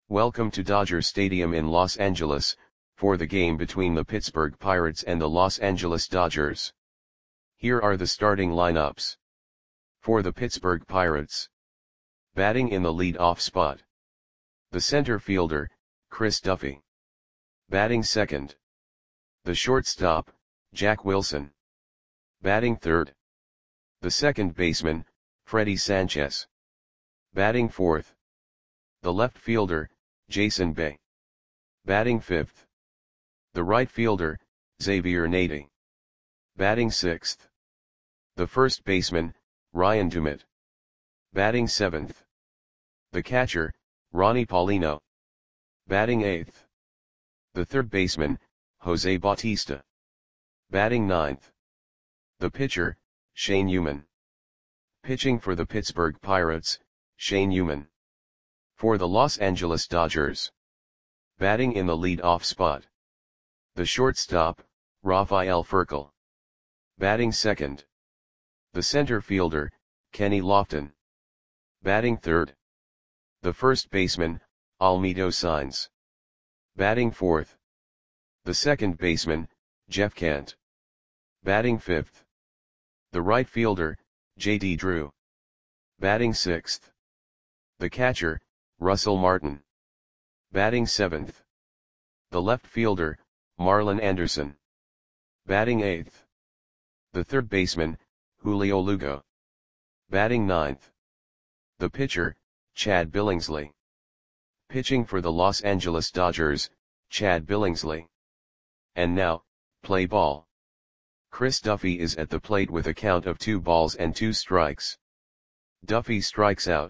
Welcome to Dodger Stadium in Los Angeles, for the game between the Pittsburgh Pirates and the Los Angeles Dodgers. Here are the starting lineups. For the Pittsburgh Pirates. Batting in the lead-off spot. The center fielder, Chris Duffy. Batting second. The shortstop, Jack Wilson. Batting third. The second baseman, Freddie Sanchez. Batting fourth. The left fielder, Jason Bay. Batting fifth. The right fielder, Xavier Nady. Batting sixth. The first baseman, Ryan Dumit. Batting seventh. The catcher, Ronnie Paulino. Batting eighth. The third baseman, Jose Bautista. Batting ninth. The pitcher, Shane Uman. Pitching for the Pittsburgh Pirates, Shane Uman. For the Los Angeles Dodgers. Batting in the lead-off spot. The shortstop, Rafael Furcal. Batting second. The center fielder, Kenny Lofton. Batting third. The first baseman, Almedo Sainz. Batting fourth. The second baseman, Jeff Kent. Batting fifth. The right fielder, J.D. Drew. Batting sixth. The catcher, Russell Martin. Batting seventh. The left fielder, Marlon Anderson. Batting eighth. The third baseman, Julio Lugo. Batting ninth. The pitcher, Chad Billingsley. Pitching for the Los Angeles Dodgers, Chad Billingsley. And now, play ball. Chris Duffy is at the plate with a count of 2 balls and 2 strikes. Duffy strikes out.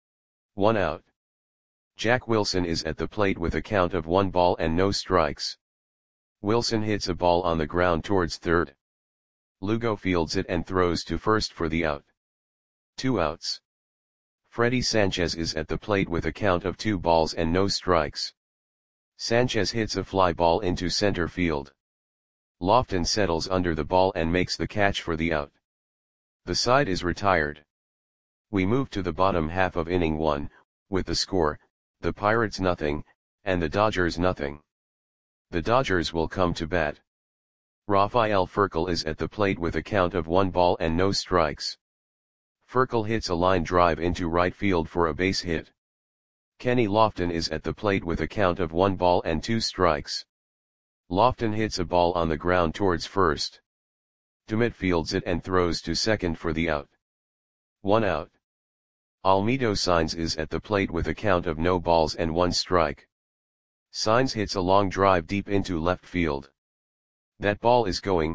1 out. Jack Wilson is at the plate with a count of 1 ball and no strikes. Wilson hits a ball on the ground towards third. Lugo fields it and throws to first for the out. 2 outs. Freddie Sanchez is at the plate with a count of 2 balls and no strikes. Sanchez hits a fly ball into center field. Lofton settles under the ball and makes the catch for the out. The side is retired. We move to the bottom half of inning 1, with the score, the Pirates nothing, and the Dodgers nothing. The Dodgers will come to bat. Rafael Furcal is at the plate with a count of 1 ball and no strikes. Furcal hits a line drive into right field for a base hit. Kenny Lofton is at the plate with a count of 1 ball and 2 strikes. Lofton hits a ball on the ground towards first. Dumit fields it and throws to second for the out. 1 out. Almedo Sainz is at the plate with a count of no balls and 1 strike. Sainz hits a long drive deep into left field. That ball is gone.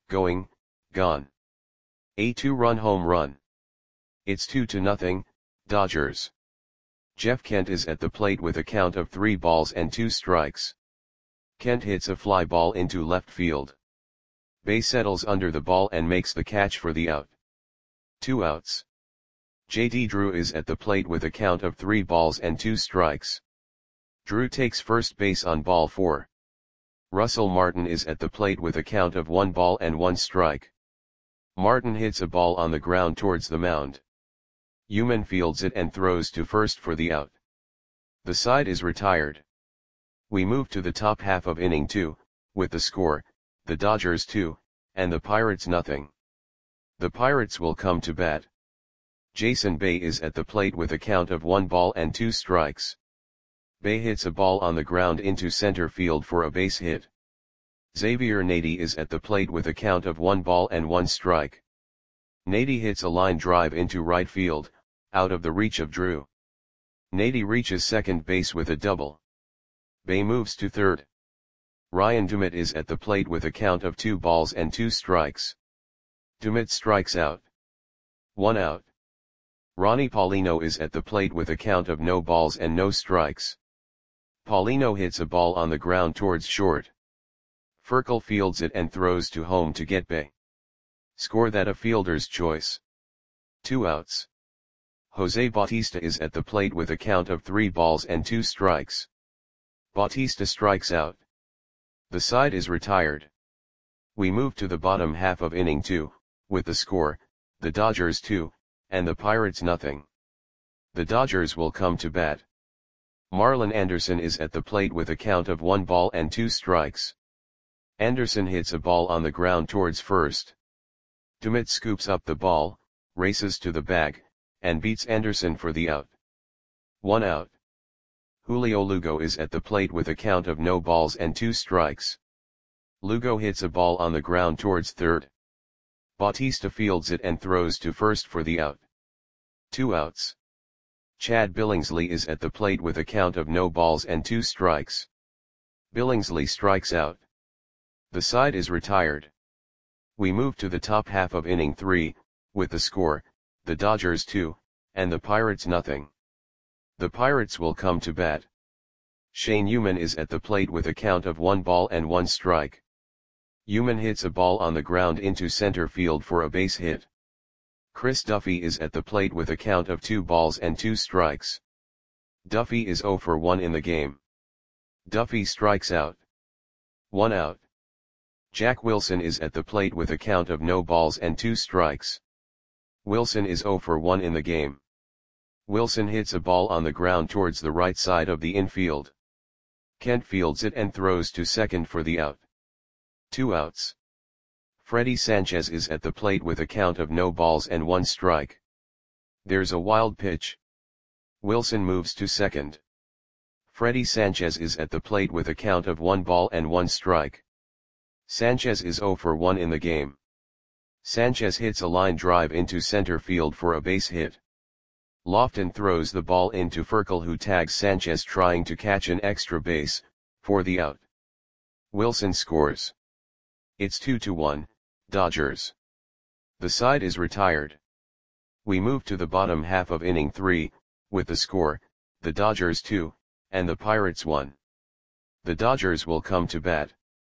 A 2-run home run. It's 2-0, Dodgers. Jeff Kent is at the plate with a count of 3 balls and 2 strikes. Kent hits a fly ball into left field. Bay settles under the ball and makes the catch for the out. 2 outs. J.D. Drew is at the plate with a count of 3 balls and 2 strikes. Drew takes first base on ball 4. Russell Martin is at the plate with a count of 1 ball and 1 strike. Martin hits a ball on the ground towards the mound. Uman fields it and throws to first for the out. The side is retired. We move to the top half of inning 2, with the score, the Dodgers 2, and the Pirates nothing. The Pirates will come to bat. Jason Bay is at the plate with a count of 1 ball and 2 strikes. Bay hits a ball on the ground into center field for a base hit. Xavier Nady is at the plate with a count of 1 ball and 1 strike. Nady hits a line drive into right field, out of the reach of Drew. Nady reaches second base with a double. Bay moves to third. Ryan Dumit is at the plate with a count of 2 balls and 2 strikes. Dumit strikes out. 1 out. Ronnie Paulino is at the plate with a count of no balls and no strikes. Paulino hits a ball on the ground towards short. Furcal fields it and throws to home to get Bay. Score that a fielder's choice. 2 outs. Jose Bautista is at the plate with a count of 3 balls and 2 strikes. Bautista strikes out. The side is retired. We move to the bottom half of inning 2, with the score, the Dodgers 2, and the Pirates nothing. The Dodgers will come to bat. Marlon Anderson is at the plate with a count of 1 ball and 2 strikes. Anderson hits a ball on the ground towards first. Dumit scoops up the ball, races to the bag, and beats Anderson for the out. 1 out. Julio Lugo is at the plate with a count of no balls and 2 strikes. Lugo hits a ball on the ground towards third. Bautista fields it and throws to first for the out. 2 outs. Chad Billingsley is at the plate with a count of no balls and 2 strikes. Billingsley strikes out. The side is retired. We move to the top half of inning 3, with the score, the Dodgers 2, and the Pirates nothing. The Pirates will come to bat. Shane Uman is at the plate with a count of 1 ball and 1 strike. Uman hits a ball on the ground into center field for a base hit. Chris Duffy is at the plate with a count of 2 balls and 2 strikes. Duffy is 0 for 1 in the game. Duffy strikes out. 1 out. Jack Wilson is at the plate with a count of no balls and 2 strikes. Wilson is 0 for 1 in the game. Wilson hits a ball on the ground towards the right side of the infield. Kent fields it and throws to second for the out. 2 outs. Freddie Sanchez is at the plate with a count of no balls and 1 strike. There's a wild pitch. Wilson moves to second. Freddie Sanchez is at the plate with a count of 1 ball and 1 strike. Sanchez is 0 for 1 in the game. Sanchez hits a line drive into center field for a base hit. Lofton throws the ball into Furcal, who tags Sanchez trying to catch an extra base, for the out. Wilson scores. It's 2-1, Dodgers. The side is retired. We move to the bottom half of inning 3, with the score, the Dodgers 2, and the Pirates 1. The Dodgers will come to bat.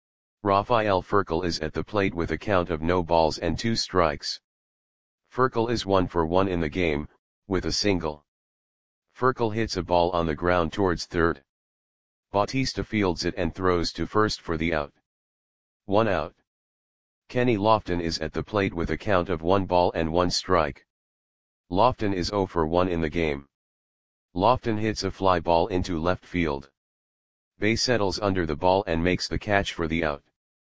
Rafael Furcal is at the plate with a count of no balls and 2 strikes. Furcal is 1 for 1 in the game, with a single. Furcal hits a ball on the ground towards third. Bautista fields it and throws to first for the out. 1 out. Kenny Lofton is at the plate with a count of 1 ball and 1 strike. Lofton is 0 for 1 in the game. Lofton hits a fly ball into left field. Bay settles under the ball and makes the catch for the out.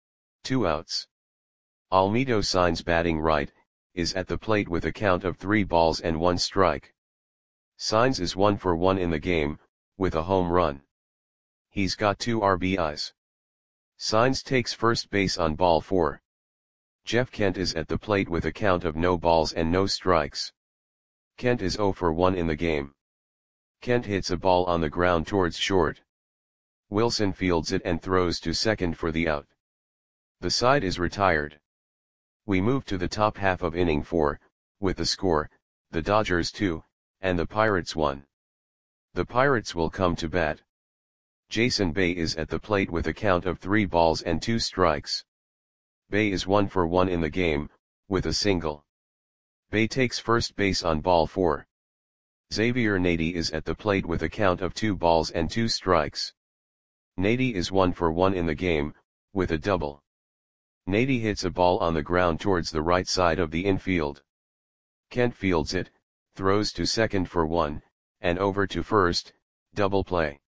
2 outs. Almedo Sainz, batting right, is at the plate with a count of 3 balls and 1 strike. Sainz is 1 for 1 in the game, with a home run. He's got 2 RBIs. Sainz takes first base on ball 4. Jeff Kent is at the plate with a count of no balls and no strikes. Kent is 0 for 1 in the game. Kent hits a ball on the ground towards short. Wilson fields it and throws to second for the out. The side is retired. We move to the top half of inning 4, with the score, the Dodgers 2, and the Pirates 1. The Pirates will come to bat. Jason Bay is at the plate with a count of 3 balls and 2 strikes. Bay is 1 for 1 in the game, with a single. Bay takes first base on ball 4. Xavier Nady is at the plate with a count of 2 balls and 2 strikes. Nady is 1 for 1 in the game, with a double. Nady hits a ball on the ground towards the right side of the infield. Kent fields it, throws to second for 1, and over to first, double play.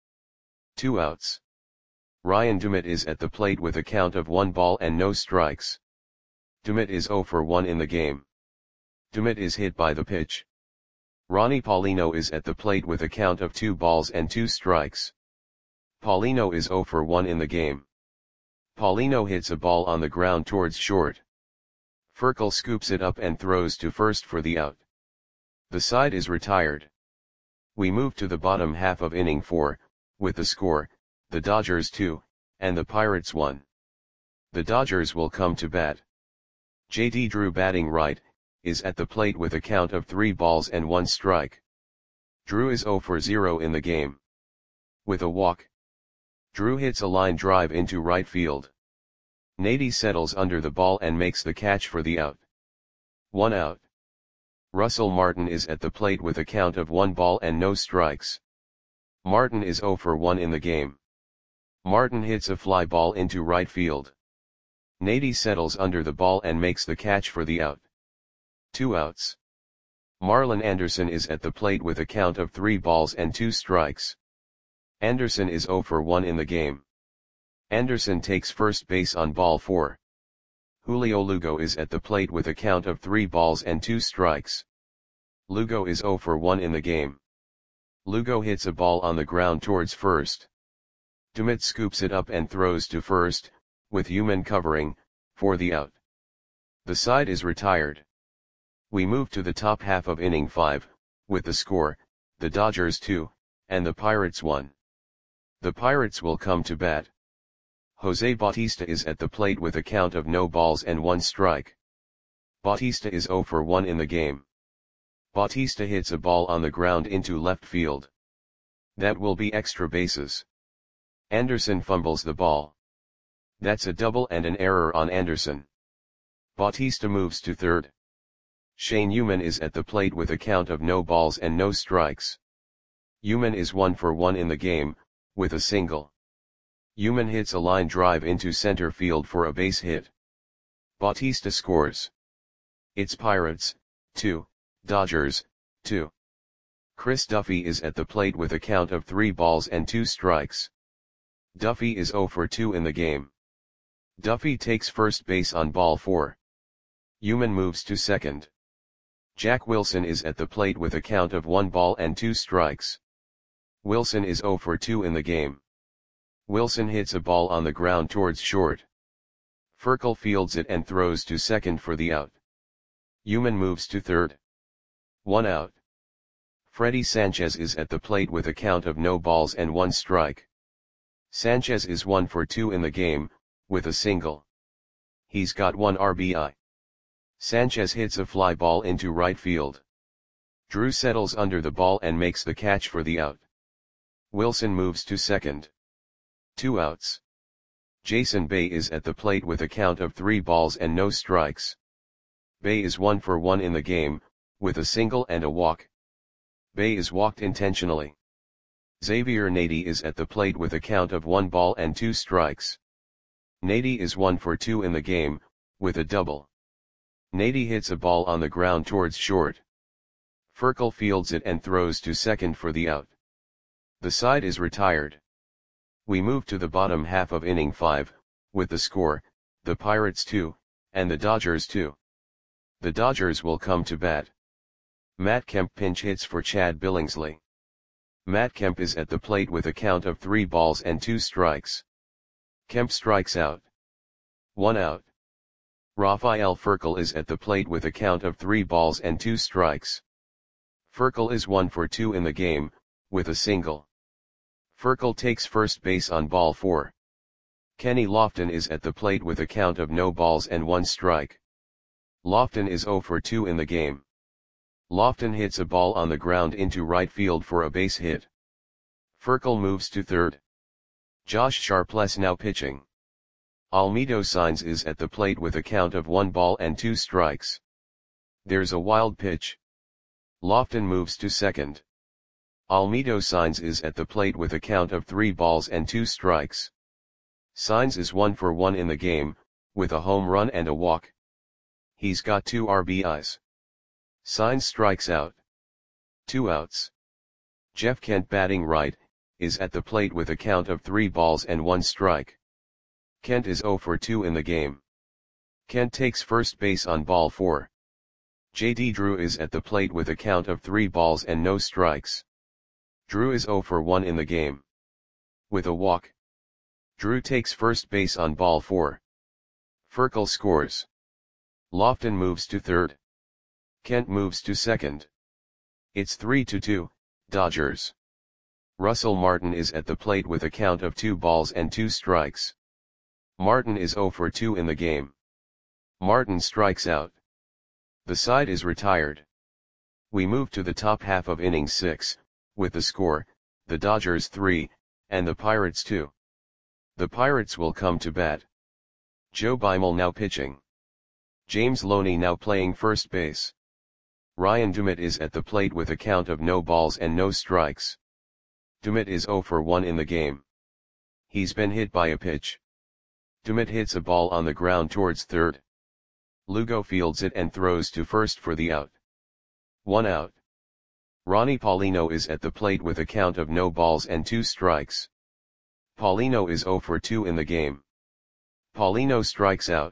2 outs. Ryan Dumit is at the plate with a count of 1 ball and no strikes. Dumit is 0 for 1 in the game. Dumit is hit by the pitch. Ronnie Paulino is at the plate with a count of 2 balls and 2 strikes. Paulino is 0 for 1 in the game. Paulino hits a ball on the ground towards short. Furcal scoops it up and throws to first for the out. The side is retired. We move to the bottom half of inning 4, with the score, the Dodgers 2, and the Pirates 1. The Dodgers will come to bat. J.D. Drew, batting right, is at the plate with a count of 3 balls and 1 strike. Drew is 0 for 0 in the game. With a walk. Drew hits a line drive into right field. Nady settles under the ball and makes the catch for the out. 1 out. Russell Martin is at the plate with a count of 1 ball and no strikes. Martin is 0 for 1 in the game. Martin hits a fly ball into right field. Nady settles under the ball and makes the catch for the out. 2 outs. Marlon Anderson is at the plate with a count of 3 balls and 2 strikes. Anderson is 0 for 1 in the game. Anderson takes first base on ball 4. Julio Lugo is at the plate with a count of 3 balls and 2 strikes. Lugo is 0 for 1 in the game. Lugo hits a ball on the ground towards first. Dumit scoops it up and throws to first, with Human covering, for the out. The side is retired. We move to the top half of inning 5, with the score, the Dodgers 2, and the Pirates 1. The Pirates will come to bat. Jose Bautista is at the plate with a count of no balls and 1 strike. Bautista is 0 for 1 in the game. Bautista hits a ball on the ground into left field. That will be extra bases. Anderson fumbles the ball. That's a double and an error on Anderson. Bautista moves to third. Shane Human is at the plate with a count of no balls and no strikes. Human is 1 for 1 in the game, with a single. Human hits a line drive into center field for a base hit. Bautista scores. It's Pirates, 2, Dodgers, 2. Chris Duffy is at the plate with a count of 3 balls and 2 strikes. Duffy is 0 for 2 in the game. Duffy takes first base on ball 4. Human moves to second. Jack Wilson is at the plate with a count of 1 ball and 2 strikes. Wilson is 0 for 2 in the game. Wilson hits a ball on the ground towards short. Furkel fields it and throws to second for the out. Human moves to third. 1 out. Freddy Sanchez is at the plate with a count of no balls and 1 strike. Sanchez is 1 for 2 in the game, with a single. He's got 1 RBI. Sanchez hits a fly ball into right field. Drew settles under the ball and makes the catch for the out. Wilson moves to second. 2 outs. Jason Bay is at the plate with a count of 3 balls and no strikes. Bay is 1 for 1 in the game, with a single and a walk. Bay is walked intentionally. Xavier Nady is at the plate with a count of 1 ball and 2 strikes. Nady is 1 for 2 in the game, with a double. Nady hits a ball on the ground towards short. Furkel fields it and throws to second for the out. The side is retired. We move to the bottom half of inning 5, with the score, the Pirates 2, and the Dodgers 2. The Dodgers will come to bat. Matt Kemp pinch hits for Chad Billingsley. Matt Kemp is at the plate with a count of 3 balls and 2 strikes. Kemp strikes out. 1 out. Rafael Furkel is at the plate with a count of 3 balls and 2 strikes. Furkel is 1 for 2 in the game, with a single. Furkel takes first base on ball 4. Kenny Lofton is at the plate with a count of no balls and 1 strike. Lofton is 0 for 2 in the game. Lofton hits a ball on the ground into right field for a base hit. Furkel moves to third. Josh Sharpless now pitching. Almedo Sainz is at the plate with a count of 1 ball and 2 strikes. There's a wild pitch. Lofton moves to second. Almedo Sainz is at the plate with a count of 3 balls and 2 strikes. Sainz is 1 for 1 in the game, with a home run and a walk. He's got 2 RBIs. Sainz strikes out. 2 outs. Jeff Kent batting right, is at the plate with a count of 3 balls and 1 strike. Kent is 0 for 2 in the game. Kent takes first base on ball 4. J.D. Drew is at the plate with a count of 3 balls and no strikes. Drew is 0 for 1 in the game. With a walk. Drew takes first base on ball 4. Furkel scores. Lofton moves to third. Kent moves to second. It's 3-2, Dodgers. Russell Martin is at the plate with a count of 2 balls and 2 strikes. Martin is 0 for 2 in the game. Martin strikes out. The side is retired. We move to the top half of inning 6, with the score, the Dodgers 3, and the Pirates 2. The Pirates will come to bat. Joe Beimel now pitching. James Loney now playing first base. Ryan Dumit is at the plate with a count of no balls and no strikes. Dumit is 0 for 1 in the game. He's been hit by a pitch. Dumit hits a ball on the ground towards third. Lugo fields it and throws to first for the out. 1 out. Ronnie Paulino is at the plate with a count of no balls and 2 strikes. Paulino is 0 for 2 in the game. Paulino strikes out.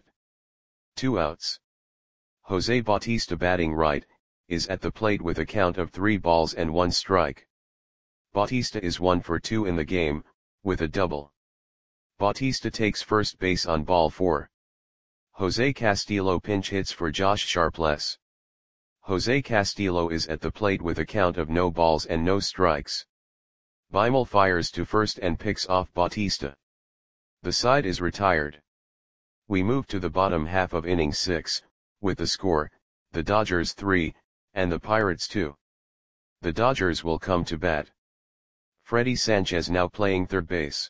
2 outs. Jose Bautista batting right, is at the plate with a count of 3 balls and 1 strike. Bautista is 1 for 2 in the game, with a double. Bautista takes first base on ball 4. Jose Castillo pinch hits for Josh Sharpless. Jose Castillo is at the plate with a count of no balls and no strikes. Beimel fires to first and picks off Bautista. The side is retired. We move to the bottom half of inning 6, with the score, the Dodgers 3, and the Pirates 2. The Dodgers will come to bat. Freddy Sanchez now playing third base.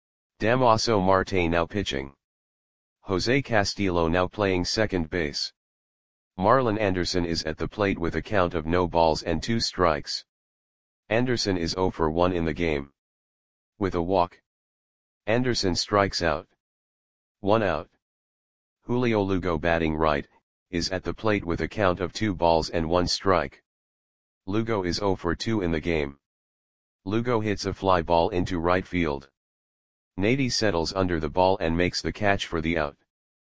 Damaso Marte now pitching. Jose Castillo now playing second base. Marlon Anderson is at the plate with a count of no balls and 2 strikes. Anderson is 0 for 1 in the game. With a walk. Anderson strikes out. 1 out. Julio Lugo batting right, is at the plate with a count of 2 balls and 1 strike. Lugo is 0 for 2 in the game. Lugo hits a fly ball into right field. Nady settles under the ball and makes the catch for the out.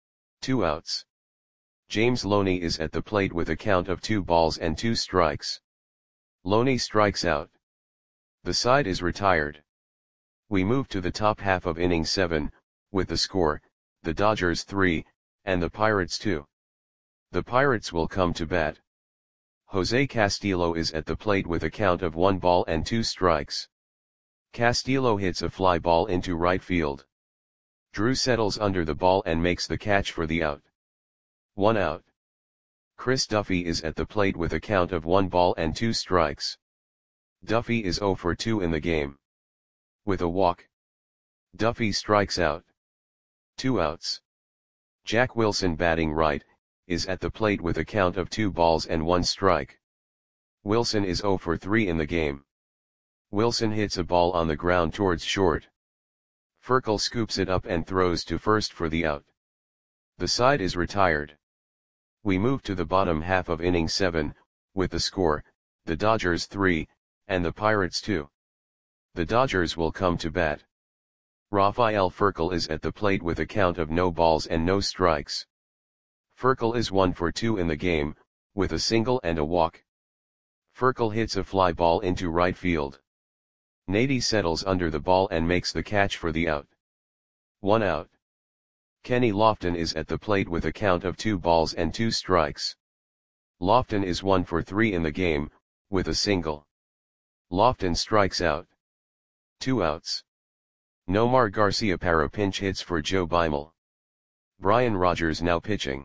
2 outs. James Loney is at the plate with a count of 2 balls and 2 strikes. Loney strikes out. The side is retired. We move to the top half of inning 7, with the score, the Dodgers 3, and the Pirates 2. The Pirates will come to bat. Jose Castillo is at the plate with a count of 1 ball and 2 strikes. Castillo hits a fly ball into right field. Drew settles under the ball and makes the catch for the out. 1 out. Chris Duffy is at the plate with a count of 1 ball and 2 strikes. Duffy is 0 for 2 in the game. With a walk. Duffy strikes out. 2 outs. Jack Wilson batting right, is at the plate with a count of 2 balls and 1 strike. Wilson is 0 for 3 in the game. Wilson hits a ball on the ground towards short. Furkel scoops it up and throws to first for the out. The side is retired. We move to the bottom half of inning 7, with the score, the Dodgers 3, and the Pirates 2. The Dodgers will come to bat. Rafael Furkel is at the plate with a count of no balls and no strikes. Furkel is 1 for 2 in the game, with a single and a walk. Furkel hits a fly ball into right field. Nady settles under the ball and makes the catch for the out. 1 out. Kenny Lofton is at the plate with a count of 2 balls and 2 strikes. Lofton is 1 for 3 in the game, with a single. Lofton strikes out. 2 outs. Nomar Garciaparra pinch hits for Joe Beimel. Brian Rogers now pitching.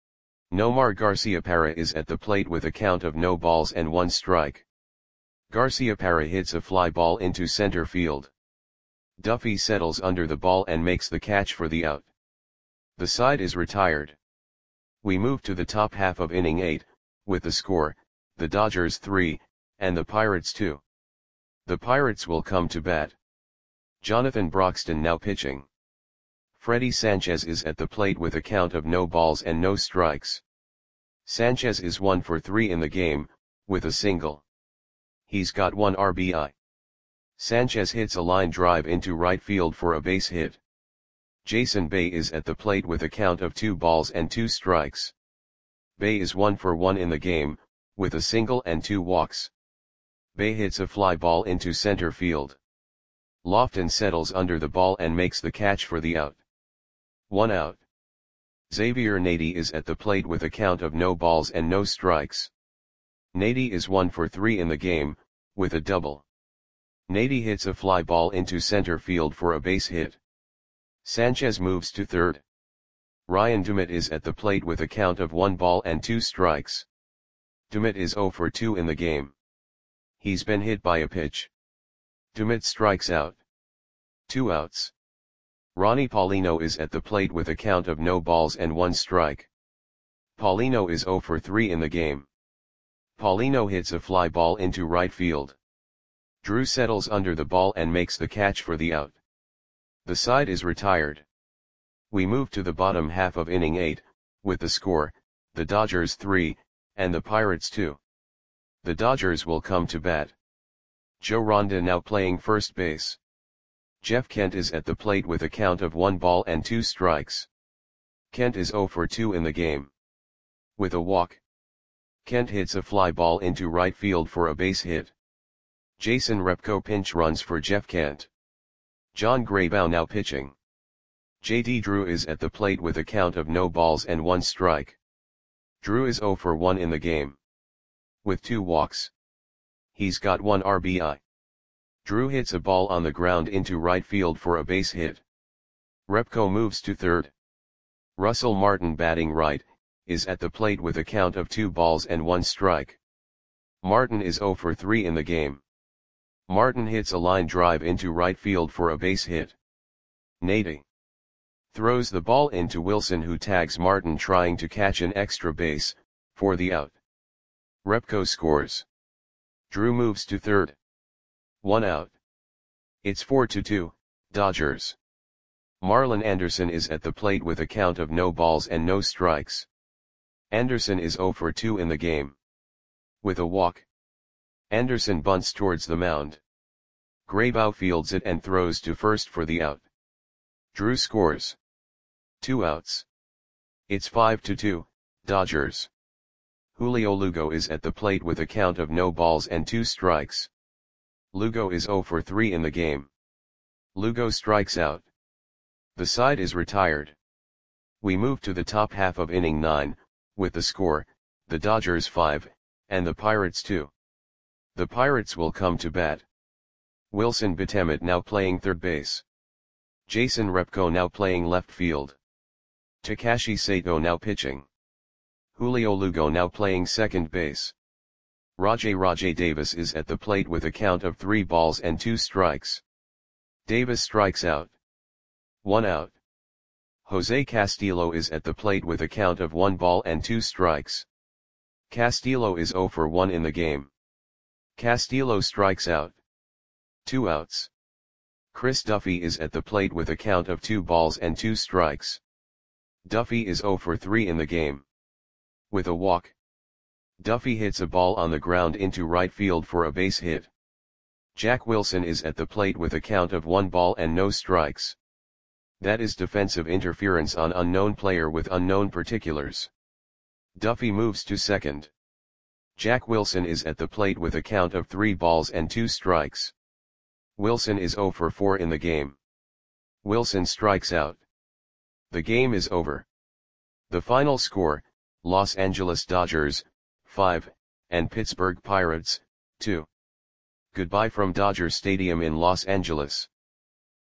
Nomar Garciaparra is at the plate with a count of no balls and 1 strike. Garciaparra hits a fly ball into center field. Duffy settles under the ball and makes the catch for the out. The side is retired. We move to the top half of inning 8, with the score, the Dodgers 3, and the Pirates 2. The Pirates will come to bat. Jonathan Broxton now pitching. Freddy Sanchez is at the plate with a count of no balls and no strikes. Sanchez is 1 for 3 in the game, with a single. He's got 1 RBI. Sanchez hits a line drive into right field for a base hit. Jason Bay is at the plate with a count of 2 balls and 2 strikes. Bay is 1 for 1 in the game, with a single and 2 walks. Bay hits a fly ball into center field. Lofton settles under the ball and makes the catch for the out. 1 out. Xavier Nady is at the plate with a count of no balls and no strikes. Nady is 1 for 3 in the game, with a double. Nady hits a fly ball into center field for a base hit. Sanchez moves to third. Ryan Dumit is at the plate with a count of 1 ball and 2 strikes. Dumit is 0 for 2 in the game. He's been hit by a pitch. Dumit strikes out. 2 outs. Ronnie Paulino is at the plate with a count of no balls and 1 strike. Paulino is 0 for 3 in the game. Paulino hits a fly ball into right field. Drew settles under the ball and makes the catch for the out. The side is retired. We move to the bottom half of inning 8, with the score, the Dodgers 3, and the Pirates 2. The Dodgers will come to bat. Joe Ronda now playing first base. Jeff Kent is at the plate with a count of 1 ball and 2 strikes. Kent is 0 for 2 in the game. With a walk, Kent hits a fly ball into right field for a base hit. Jason Repko pinch runs for Jeff Kent. John Graybow now pitching. J.D. Drew is at the plate with a count of no balls and 1 strike. Drew is 0 for 1 in the game. With 2 walks, he's got 1 RBI. Drew hits a ball on the ground into right field for a base hit. Repko moves to third. Russell Martin batting right, is at the plate with a count of 2 balls and 1 strike. Martin is 0 for 3 in the game. Martin hits a line drive into right field for a base hit. Nady throws the ball into Wilson, who tags Martin trying to catch an extra base, for the out. Repko scores. Drew moves to third. 1 out. It's 4-2, Dodgers. Marlon Anderson is at the plate with a count of no balls and no strikes. Anderson is 0 for 2 in the game. With a walk, Anderson bunts towards the mound. Graybow fields it and throws to first for the out. Drew scores. 2 outs. It's 5-2, Dodgers. Julio Lugo is at the plate with a count of no balls and 2 strikes. Lugo is 0 for 3 in the game. Lugo strikes out. The side is retired. We move to the top half of inning 9, with the score, the Dodgers 5, and the Pirates 2. The Pirates will come to bat. Wilson Betemit now playing third base. Jason Repko now playing left field. Takashi Sato now pitching. Julio Lugo now playing second base. Rajay Davis is at the plate with a count of 3 balls and 2 strikes. Davis strikes out. 1 out. Jose Castillo is at the plate with a count of 1 ball and 2 strikes. Castillo is 0 for 1 in the game. Castillo strikes out. 2 outs. Chris Duffy is at the plate with a count of 2 balls and 2 strikes. Duffy is 0 for 3 in the game. With a walk, Duffy hits a ball on the ground into right field for a base hit. Jack Wilson is at the plate with a count of 1 ball and no strikes. That is defensive interference on unknown player with unknown particulars. Duffy moves to second. Jack Wilson is at the plate with a count of 3 balls and 2 strikes. Wilson is 0 for 4 in the game. Wilson strikes out. The game is over. The final score, Los Angeles Dodgers, 5, and Pittsburgh Pirates, 2. Goodbye from Dodger Stadium in Los Angeles.